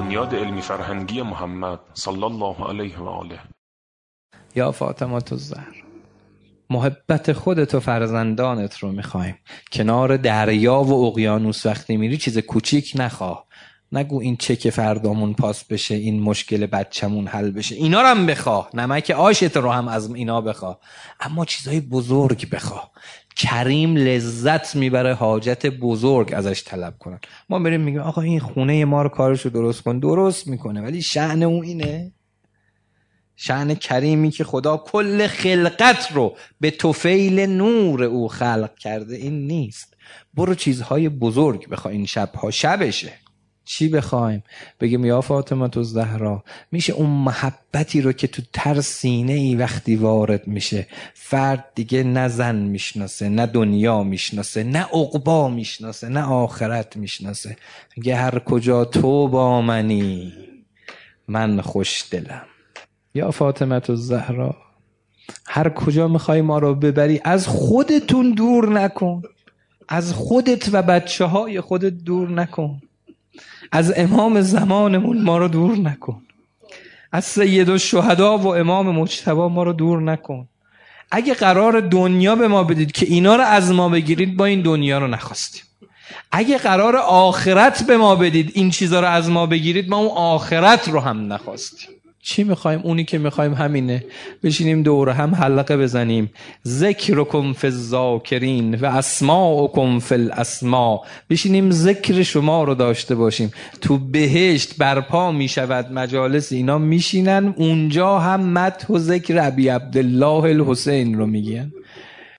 بنیاد علمی فرهنگی محمد صلی الله علیه و آله. یا فاطمه الزهرا، محبت خودت و فرزندانت رو میخوایم. کنار دریا و اقیانوس وقتی میری چیز کوچیک نخواه. نگو این چک فردامون پاس بشه، این مشکل بچمون حل بشه. اینا رو هم بخواه، نمک آشت رو هم از اینا بخواه، اما چیزای بزرگ بخواه. کریم لذت میبره حاجت بزرگ ازش طلب کنن. ما بریم میگیم آقا این خونه ما رو کارشو درست کن، درست میکنه، ولی شأن اون اینه؟ شأن کریمی که خدا کل خلقت رو به طفیل نور او خلق کرده این نیست؟ برو چیزهای بزرگ بخواه. این شبها شبشه. چی بخوایم؟ بگیم یا فاطمه الزهرا، میشه اون محبتی رو که تو تر سینه ای وقتی وارد میشه فرد دیگه نه زن میشناسه، نه دنیا میشناسه، نه عقبا میشناسه، نه آخرت میشناسه. میگه هر کجا تو با منی من خوش دلم. یا فاطمه الزهرا، هر کجا میخوای ما رو ببری از خودتون دور نکن، از خودت و بچه های خودت دور نکن، از امام زمانمون ما رو دور نکن، از سید الشهدا و امام مجتبی ما رو دور نکن. اگه قرار دنیا به ما بدید که اینا رو از ما بگیرید، ما این دنیا رو نخواستیم. اگه قرار آخرت به ما بدید این چیزا رو از ما بگیرید، ما اون آخرت رو هم نخواستیم. چی میخوایم؟ اونی که میخوایم همینه، بشینیم دور هم حلقه بزنیم. ذکرکم فی الذاکرین و اسماءکم فی الاسماء. بشینیم ذکر شما رو داشته باشیم. تو بهشت برپا میشود مجالس، اینا میشینن اونجا هم مدح و ذکر ابی عبدالله الحسین رو میگن.